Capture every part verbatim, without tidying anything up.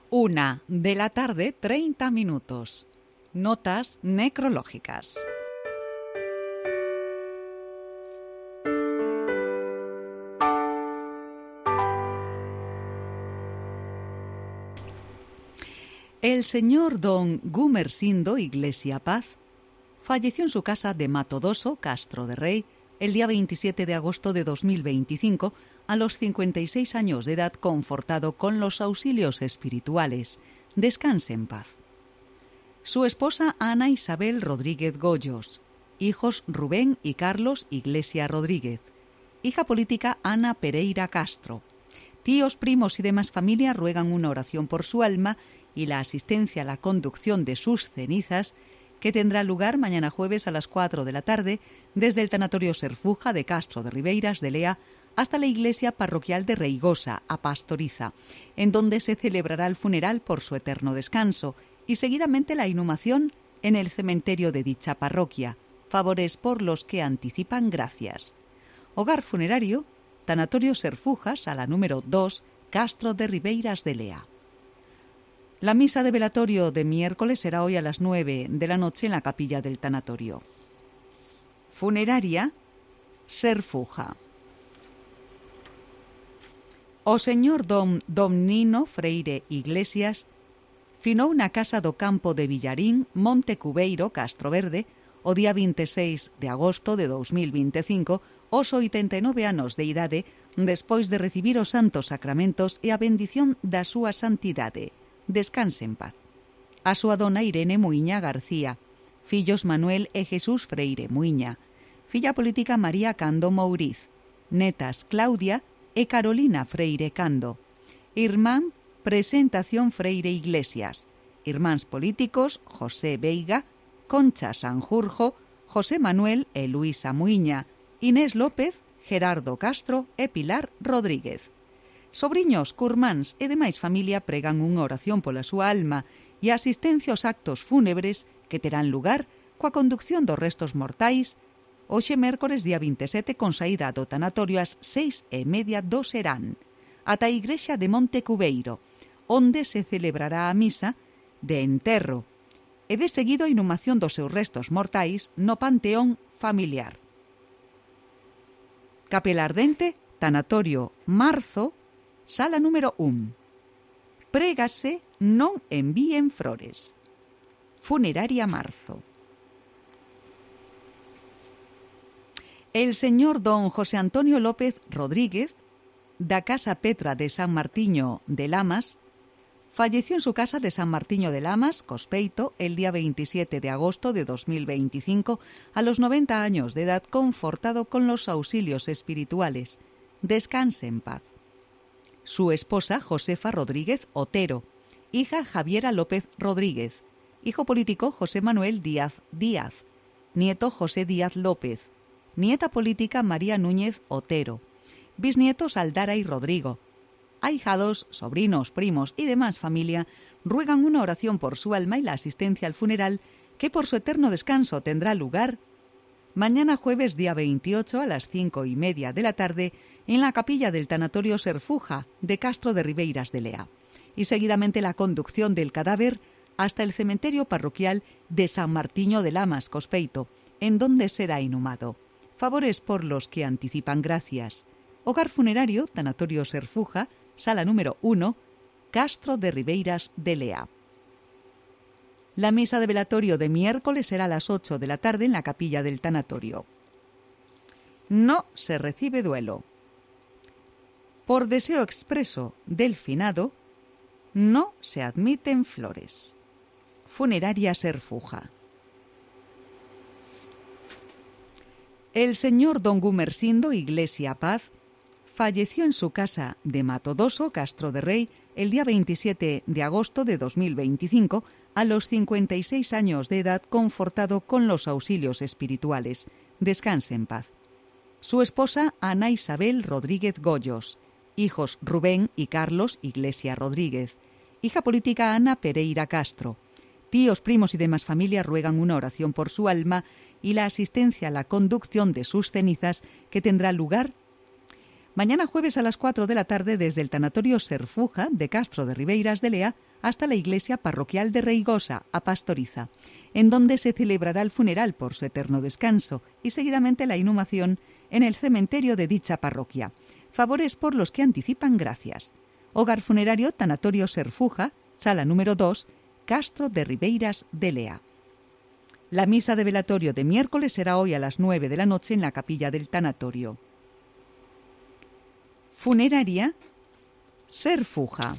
Una de la tarde, treinta minutos. Notas necrológicas. El señor don Gumersindo Iglesia Paz falleció en su casa de Matodoso, Castro de Rey, el día veintisiete de agosto de dos mil veinticinco, a los cincuenta y seis años de edad, confortado con los auxilios espirituales. Descanse en paz. Su esposa Ana Isabel Rodríguez Goyos, hijos Rubén y Carlos Iglesia Rodríguez, hija política Ana Pereira Castro. Tíos, primos y demás familia ruegan una oración por su alma y la asistencia a la conducción de sus cenizas, que tendrá lugar mañana jueves a las cuatro de la tarde desde el Tanatorio Serfuja de Castro de Ribeiras de Lea hasta la iglesia parroquial de Reigosa, a Pastoriza, en donde se celebrará el funeral por su eterno descanso y seguidamente la inhumación en el cementerio de dicha parroquia. Favores por los que anticipan gracias. Hogar funerario, Tanatorio Serfuja, sala número dos, Castro de Ribeiras de Lea. La misa de velatorio de miércoles será hoy a las nueve de la noche en la capilla del tanatorio. Funeraria Serfuja. O señor dom Domnino Freire Iglesias finou na casa do campo de Villarín, Monte Cubeiro, Castro Verde, o día veintiséis de agosto de dos mil veinticinco, aos oitenta e nove anos de idade, despois de recibir os santos sacramentos e a bendición da súa santidade. Descanse en paz. A súa dona Irene Muiña García, fillos Manuel e Jesús Freire Muiña, filla política María Cando Mouriz, netas Claudia e Carolina Freire Cando, irmán Presentación Freire Iglesias, irmáns políticos José Veiga, Concha Sanjurjo, José Manuel e Luisa Muiña, Inés López, Gerardo Castro e Pilar Rodríguez. Sobriños, curmáns e demais familia pregan unha oración pola súa alma e a asistencia aos actos fúnebres que terán lugar coa conducción dos restos mortais hoxe mércores día veintisiete con saída do tanatorio ás seis e media do serán ata a igrexa de Monte Cubeiro, onde se celebrará a misa de enterro e de seguido a inhumación dos seus restos mortais no panteón familiar. Capela Ardente, Tanatorio Marzo, sala número un. Prégase non envíen flores. Funeraria Marzo. El señor don José Antonio López Rodríguez, da Casa Petra de San Martiño de Lamas, falleció en su casa de San Martiño de Lamas, Cospeito, el día veintisiete de agosto de dos mil veinticinco, a los noventa años de edad, confortado con los auxilios espirituales. Descanse en paz. Su esposa Josefa Rodríguez Otero, hija Javiera López Rodríguez, hijo político José Manuel Díaz Díaz, nieto José Díaz López, nieta política María Núñez Otero, bisnietos Aldara y Rodrigo. Ahijados, sobrinos, primos y demás familia ruegan una oración por su alma y la asistencia al funeral que por su eterno descanso tendrá lugar mañana jueves día veintiocho a las cinco y media de la tarde en la capilla del Tanatorio Serfuja de Castro de Ribeiras de Lea y seguidamente la conducción del cadáver hasta el cementerio parroquial de San Martiño de Lamas, Cospeito, en donde será inhumado. Favores por los que anticipan gracias. Hogar funerario, Tanatorio Serfuja, sala número uno, Castro de Ribeiras de Lea. La misa de velatorio de miércoles será a las ocho de la tarde en la capilla del tanatorio. No se recibe duelo. Por deseo expreso del finado, no se admiten flores. Funeraria Serfuja. El señor don Gumersindo Iglesia Paz falleció en su casa de Matodoso, Castro de Rey, el día veintisiete de agosto de dos mil veinticinco, a los cincuenta y seis años de edad, confortado con los auxilios espirituales. Descanse en paz. Su esposa Ana Isabel Rodríguez Goyos, hijos Rubén y Carlos Iglesia Rodríguez, hija política Ana Pereira Castro. Tíos, primos y demás familia ruegan una oración por su alma y la asistencia a la conducción de sus cenizas que tendrá lugar Mañana jueves a las cuatro de la tarde desde el tanatorio Serfuja de Castro de Ribeiras de Lea hasta la iglesia parroquial de Reigosa, a Pastoriza, en donde se celebrará el funeral por su eterno descanso y seguidamente la inhumación en el cementerio de dicha parroquia. Favores por los que anticipan gracias. Hogar funerario Tanatorio Serfuja, sala número dos, Castro de Ribeiras de Lea. La misa de velatorio de miércoles será hoy a las nueve de la noche en la capilla del tanatorio. Funeraria Serfuja.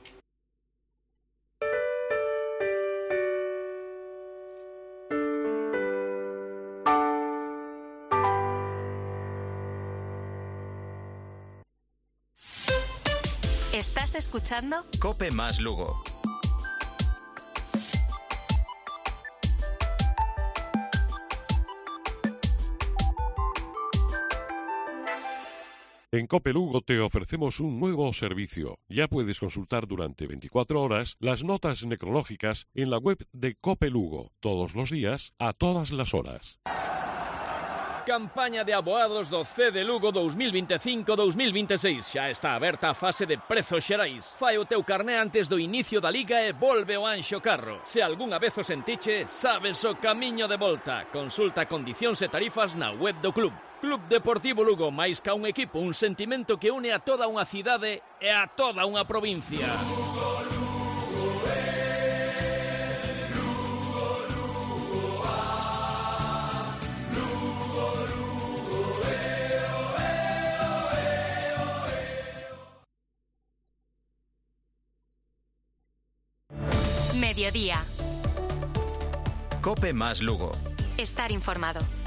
¿Estás escuchando? Cope más Lugo. En Cope Lugo te ofrecemos un nuevo servicio. Ya puedes consultar durante veinticuatro horas las notas necrológicas en la web de Cope Lugo, todos los días, a todas las horas. Campaña de aboados do C de Lugo dos mil veinticinco dos mil veintiséis. Xa está aberta a fase de prezos xerais. Fai o teu carné antes do inicio da Liga e volve o Anxo Carro. Se algunha vez o sentiche, sabes o camiño de volta. Consulta condicións e tarifas na web do club. Club Deportivo Lugo, máis ca un equipo, un sentimento que une a toda unha cidade e a toda unha provincia. Lugo, Lugo, eh. Lugo, Lugo, ah. Lugo, Lugo, eh, oh, eh, oh, eh, oh, eh. Mediodía. Cope más Lugo. Estar informado.